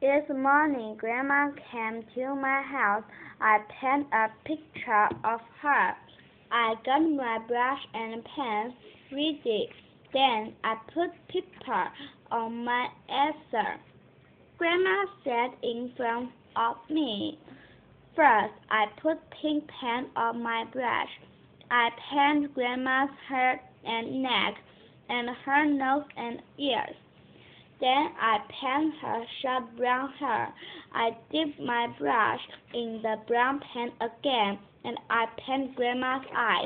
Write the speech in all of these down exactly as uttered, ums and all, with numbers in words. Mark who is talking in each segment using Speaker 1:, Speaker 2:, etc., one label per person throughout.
Speaker 1: This morning, Grandma came to my house. I painted a picture of her. I got my brush and pen ready. Then I put paper on my easel. Grandma sat in front of me. First, I put pink paint on my brush. I painted Grandma's hair and neck, and her nose and ears. Then I painted her short brown hair. I dipped my brush in the brown paint again, and I painted Grandma's eyes.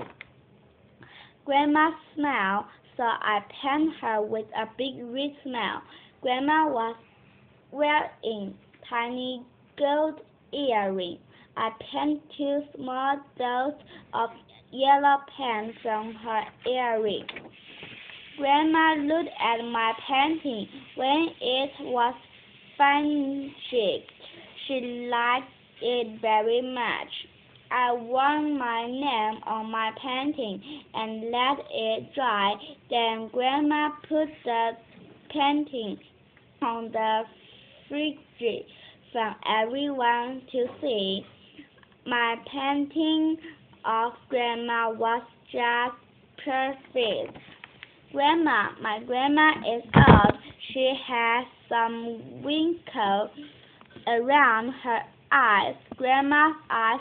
Speaker 1: Grandma smiled, so I painted her with a big red smile. Grandma was wearing tiny gold earrings. I painted two small dots of yellow paint from her earrings. Grandma looked at my painting. When it was finished, she liked it very much. I wrote my name on my painting and let it dry. Then Grandma put the painting on the fridge for everyone to see. My painting of Grandma was just perfect. Grandma, my grandma is old. She has some wrinkles around her eyes. Grandma's eyes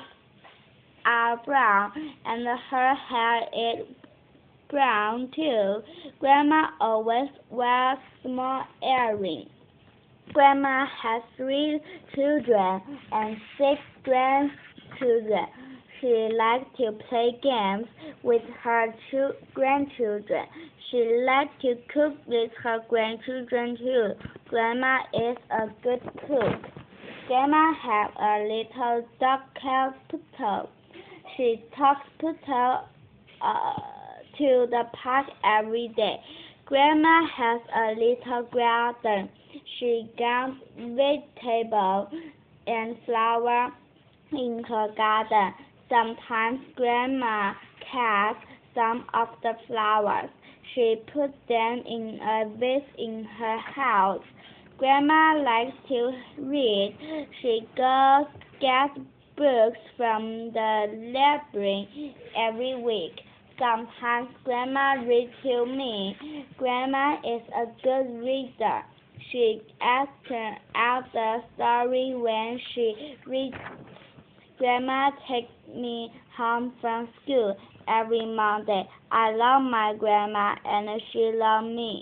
Speaker 1: are brown, and her hair is brown too. Grandma always wears small earrings. Grandma has three children and six grandchildren. She likes to play games with her grandchildren. She likes to cook with her grandchildren too. Grandma is a good cook. Grandma has a little dog called Pluto. She takes Pluto uh, to the park every day. Grandma has a little garden. She grows vegetables and flowers in her garden. Sometimes Grandma cuts some of the flowers. She puts them in a vase in her house. Grandma likes to read. She goes gets books from the library every week. Sometimes Grandma reads to me. Grandma is a good reader. She acts out the story when she reads. Grandma takes me home from school every Monday. I love my grandma and she loves me.